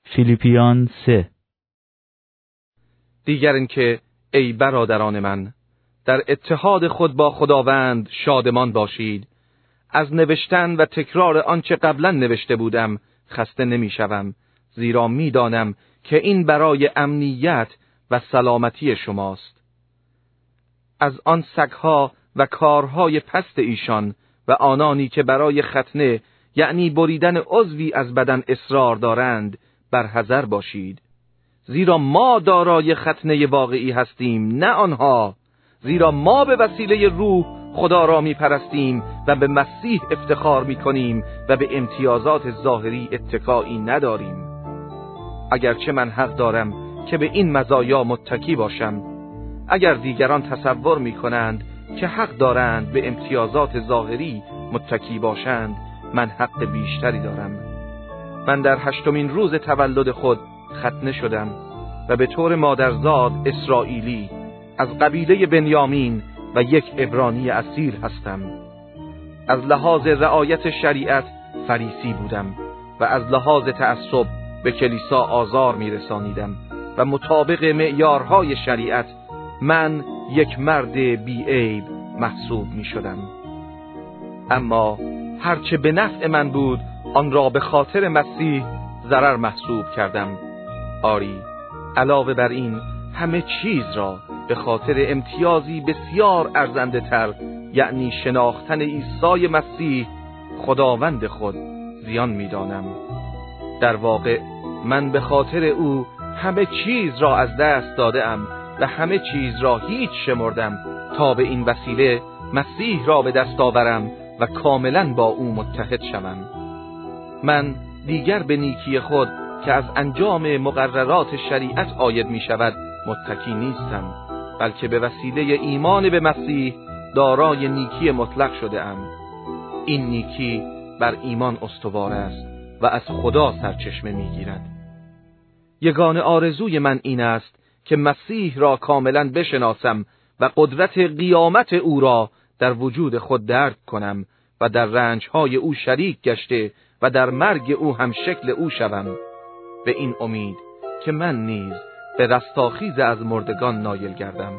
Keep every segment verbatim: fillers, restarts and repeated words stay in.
فیلیپیان سه. دیگر اینکه ای برادران من، در اتحاد خود با خداوند شادمان باشید. از نوشتن و تکرار آنچه قبلا نوشته بودم خسته نمی‌شوم، زیرا می‌دانم که این برای امنیت و سلامتی شماست. از آن سگ‌ها و کارهای پست ایشان و آنانی که برای ختنه، یعنی بریدن عضوی از بدن اصرار دارند، برحذر باشید. زیرا ما دارای ختنه واقعی هستیم، نه آنها. زیرا ما به وسیله روح خدا را می پرستیم و به مسیح افتخار می کنیم و به امتیازات ظاهری اتکایی نداریم. اگرچه من حق دارم که به این مزایا متکی باشم، اگر دیگران تصور می کنند که حق دارند به امتیازات ظاهری متکی باشند، من حق بیشتری دارم. من در هشتمین روز تولد خود ختنه شدم و به طور مادرزاد اسرائیلی از قبیله بنیامین و یک عبرانی اصیل هستم. از لحاظ رعایت شریعت فریسی بودم و از لحاظ تعصب به کلیسا آزار می رسانیدم و مطابق معیارهای شریعت من یک مرد بی عیب محسوب می شدم. اما هرچه به نفع من بود آن را به خاطر مسیح ضرر محسوب کردم. آری، علاوه بر این همه چیز را به خاطر امتیازی بسیار ارزنده تر، یعنی شناختن عیسی مسیح خداوند خود، زیان می دانم. در واقع من به خاطر او همه چیز را از دست دادم و همه چیز را هیچ شمردم تا به این وسیله مسیح را به دست آورم و کاملا با او متحد شوم. من دیگر به نیکی خود که از انجام مقررات شریعت عاید می شود متکی نیستم، بلکه به وسیله ایمان به مسیح دارای نیکی مطلق شده ام. این نیکی بر ایمان استوار است و از خدا سرچشمه می گیرد. یگانه آرزوی من این است که مسیح را کاملا بشناسم و قدرت قیامت او را در وجود خود درک کنم و در رنجهای او شریک گشته و در مرگ او هم شکل او شوم، به این امید که من نیز به رستاخیز از مردگان نایل گردم.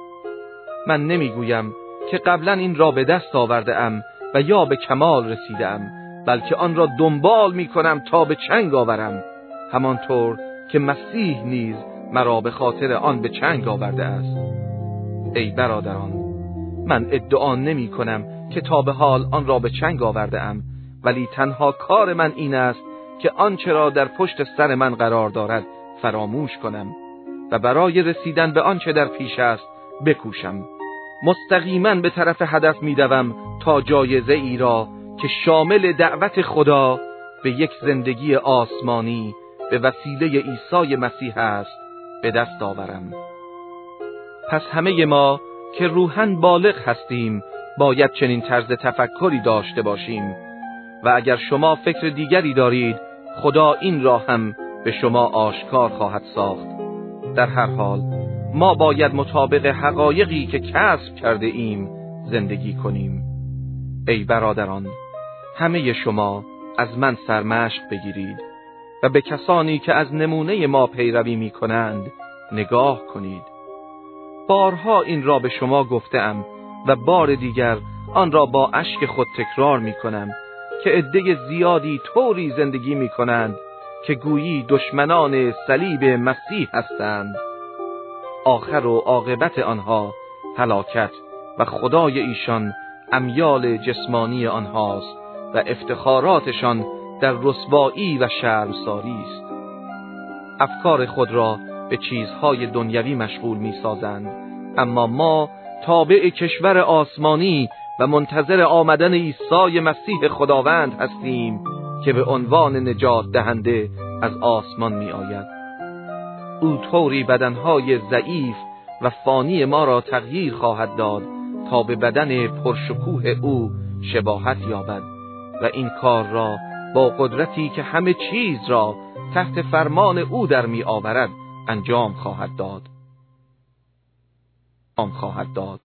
من نمیگویم که قبلا این را به دست آورده ام و یا به کمال رسیده ام، بلکه آن را دنبال می کنم تا به چنگ آورم، همانطور که مسیح نیز مرا به خاطر آن به چنگ آورده است. ای برادران، من ادعا نمی کنم که تا به حال آن را به چنگ آورده ام، ولی تنها کار من این است که آنچه را در پشت سر من قرار دارد فراموش کنم و برای رسیدن به آنچه در پیش است بکوشم. مستقیما به طرف هدف می دوم تا جایزه ای را که شامل دعوت خدا به یک زندگی آسمانی به وسیله عیسی مسیح است به دست آورم. پس همه ما که روحاً بالغ هستیم باید چنین طرز تفکری داشته باشیم و اگر شما فکر دیگری دارید خدا این را هم به شما آشکار خواهد ساخت. در هر حال ما باید مطابق حقایقی که کسب کرده ایم زندگی کنیم. ای برادران، همه شما از من سرمشق بگیرید و به کسانی که از نمونه ما پیروی می کنند نگاه کنید. بارها این را به شما گفتم و بار دیگر آن را با اشک خود تکرار می کنم که عده زیادی طوری زندگی می کنند که گویی دشمنان صلیب مسیح هستند. آخر و عاقبت آنها هلاکت و خدای ایشان امیال جسمانی آنهاست و افتخاراتشان در رسوایی و شرمساری است. افکار خود را به چیزهای دنیوی مشغول می سازند، اما ما تابع کشور آسمانی و منتظر آمدن عیسی مسیح خداوند هستیم که به عنوان نجات دهنده از آسمان می آید. او طوری بدنهای ضعیف و فانی ما را تغییر خواهد داد تا به بدن پرشکوه او شباهت یابد و این کار را با قدرتی که همه چیز را تحت فرمان او در می آورد انجام خواهد داد. آم خواهد داد.